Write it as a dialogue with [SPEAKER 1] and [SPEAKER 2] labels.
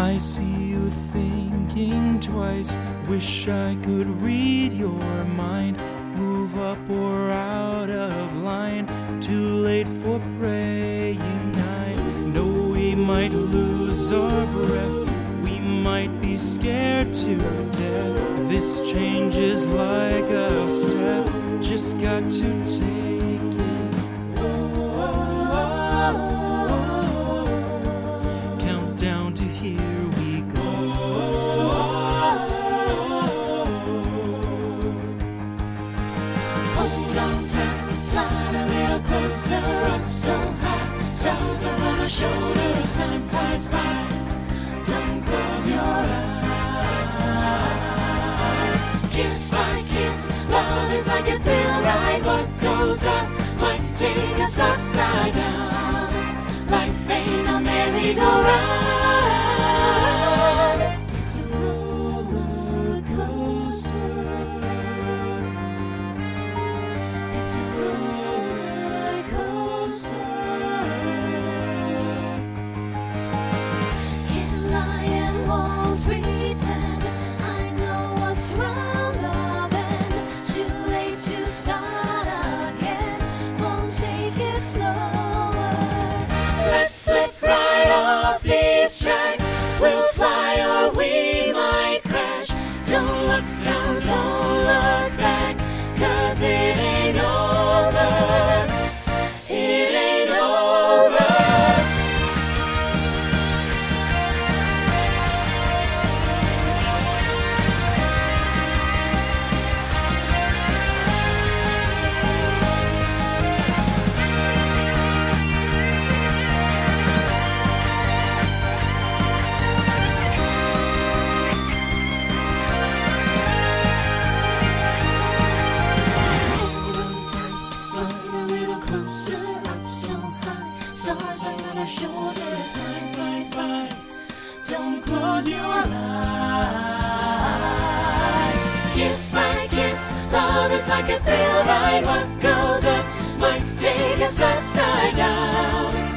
[SPEAKER 1] I see you thinking twice. Wish I could read your mind. Move up or out of line. Too late for praying. I know we might lose our breath. We might be scared to death. This change is like a step. Just got to take it. Count down to here we go.
[SPEAKER 2] Hold on tight, slide a little closer, up so high. Stars are on our shoulders, time flies by. Don't close your eyes. Kiss my kiss, love is like a thrill ride. What goes up might take us upside down. Life ain't a merry-go-round. It's a roller coaster. It's a roller coaster. Can't lie and won't pretend. I know what's round the bend. Too late to start again. Won't take it slower. Let's slip right off these tracks. We'll fly or we might crash. Don't look down, don't look back, 'cause it ain't over. It ain't over. Hold on tight, slide a little closer, up so high. Stars are on our shoulders, time flies by. Don't close your eyes. Kiss my kiss, love is like a thrill ride. What goes up might take us upside down.